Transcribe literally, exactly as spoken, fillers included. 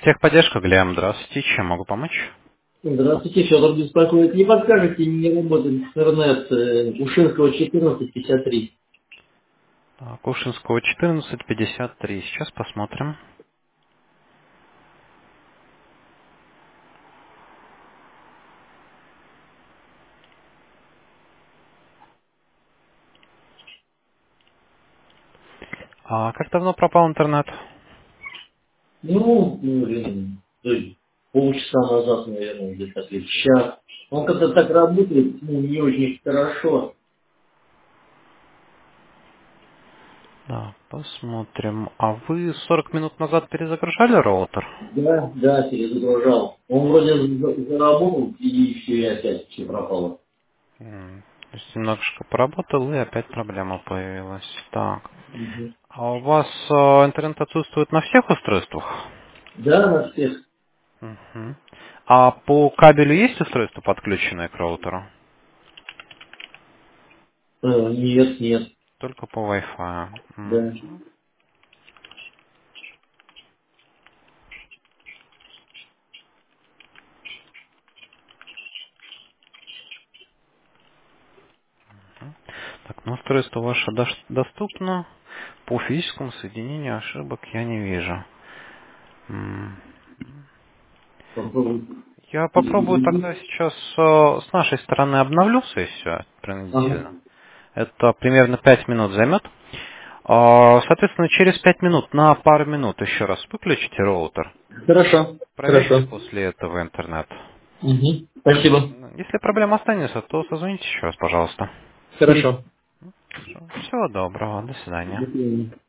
Техподдержка, Глеб, здравствуйте. Чем могу помочь? Здравствуйте, Федор беспокоит. Не подскажете, не работает интернет э, Ушинского четырнадцать пятьдесят три. Так, Кушинского четырнадцать пятьдесят три. Сейчас посмотрим. А как давно пропал интернет? Ну, ну, блин, то есть полчаса назад, наверное, где-то или час. Он как-то так работает, ну, не очень хорошо. Да, посмотрим. А вы сорок минут назад перезагружали роутер? Да, да, перезагружал. Он вроде за- заработал, и все, и опять все пропало. М, То есть немножко поработал, и опять проблема появилась. Так. Мгм. А у вас э, интернет отсутствует на всех устройствах? Да, на всех. Мгм. А по кабелю есть устройство, подключенное к роутеру? Э, нет, нет. Только по Wi-Fi. Да. Мгм. Так, ну устройство ваше дош- доступно. По физическому соединению ошибок я не вижу. М. Попробуй. Я попробую тогда сейчас э, с нашей стороны обновлю сессию Ага. принудительно. Это примерно пять минут займет. А, Соответственно, через пять минут на пару минут еще раз выключите роутер. Хорошо, Проверьте хорошо. после этого интернет. Угу. Спасибо. Если проблема останется, то созвоните еще раз, пожалуйста. Хорошо. Всего доброго. До свидания. До свидания.